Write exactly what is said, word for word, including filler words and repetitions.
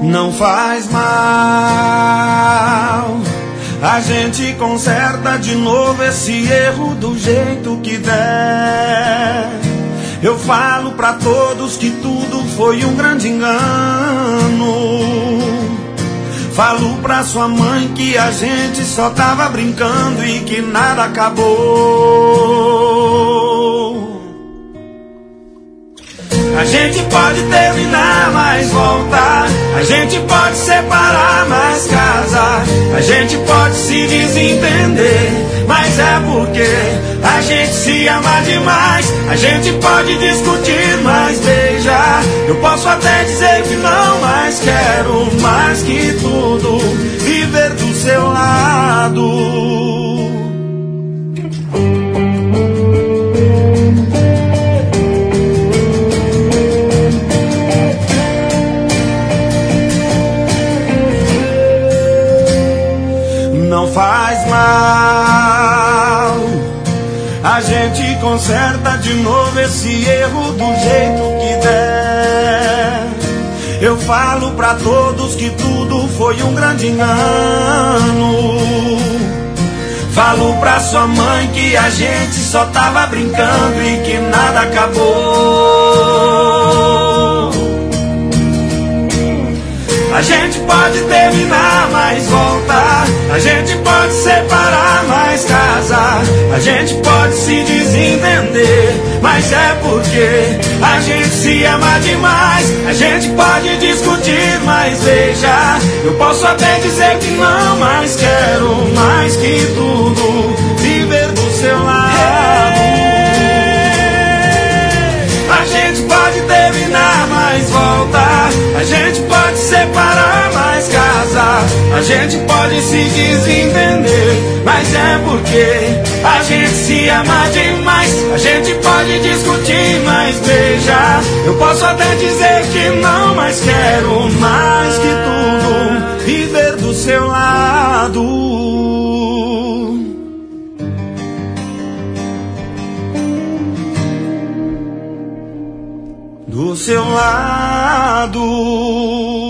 Não faz mal, a gente conserta de novo esse erro do jeito que der. Eu falo pra todos que tudo foi um grande engano. Falo pra sua mãe que a gente só tava brincando e que nada acabou. A gente pode terminar, mas voltar. A gente pode separar, mas casar. A gente pode se desentender, mas é porque a gente se ama demais. A gente pode discutir, mas beijar. Eu posso até dizer que não, mas quero mais que tudo viver do seu lado. Não faz mal, a gente conserta de novo esse erro do jeito que der. Eu falo pra todos que tudo foi um grande engano. Falo pra sua mãe que a gente só tava brincando e que nada acabou. A gente pode terminar, mas voltar. A gente pode separar, mas casar. A gente pode se desentender, mas é porque a gente se ama demais. A gente pode discutir, mas veja, eu posso até dizer que não, mas quero mais que tudo viver do seu lado. A gente pode terminar, mas voltar. A gente pode separar, mas casar. A gente pode se desentender, mas é porque a gente se ama demais. A gente pode discutir, mas veja, eu posso até dizer que não, mas quero mais que tudo viver do seu lado. Do seu lado.